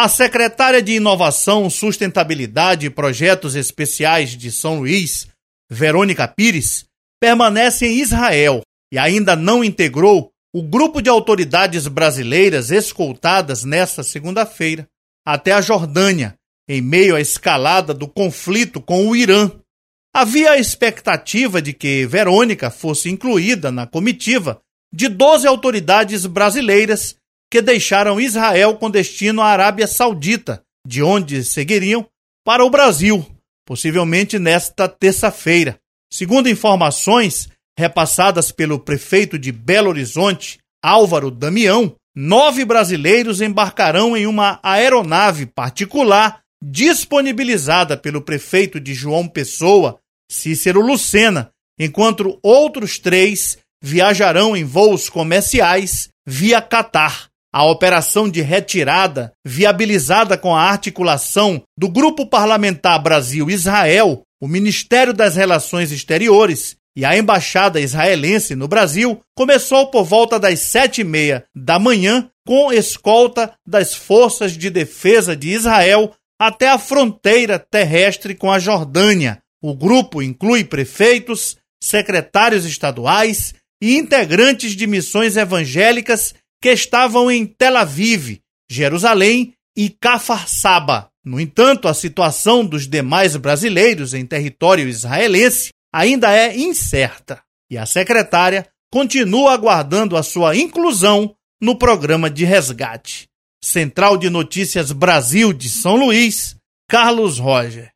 A secretária de Inovação, Sustentabilidade e Projetos Especiais de São Luís, Verônica Pires, permanece em Israel e ainda não integrou o grupo de autoridades brasileiras escoltadas nesta segunda-feira até a Jordânia, em meio à escalada do conflito com o Irã. Havia a expectativa de que Verônica fosse incluída na comitiva de 12 autoridades brasileiras que deixaram Israel com destino à Arábia Saudita, de onde seguiriam para o Brasil, possivelmente nesta terça-feira. Segundo informações repassadas pelo prefeito de Belo Horizonte, Álvaro Damião, 9 brasileiros embarcarão em uma aeronave particular disponibilizada pelo prefeito de João Pessoa, Cícero Lucena, enquanto outros 3 viajarão em voos comerciais via Catar. A operação de retirada, viabilizada com a articulação do Grupo Parlamentar Brasil-Israel, o Ministério das Relações Exteriores e a Embaixada Israelense no Brasil, começou por volta das 7h30 da manhã, com escolta das Forças de Defesa de Israel até a fronteira terrestre com a Jordânia. O grupo inclui prefeitos, secretários estaduais e integrantes de missões evangélicas que estavam em Tel Aviv, Jerusalém e Kfar Saba. No entanto, a situação dos demais brasileiros em território israelense ainda é incerta e a secretária continua aguardando a sua inclusão no programa de resgate. Central de Notícias Brasil de São Luís, Carlos Roger.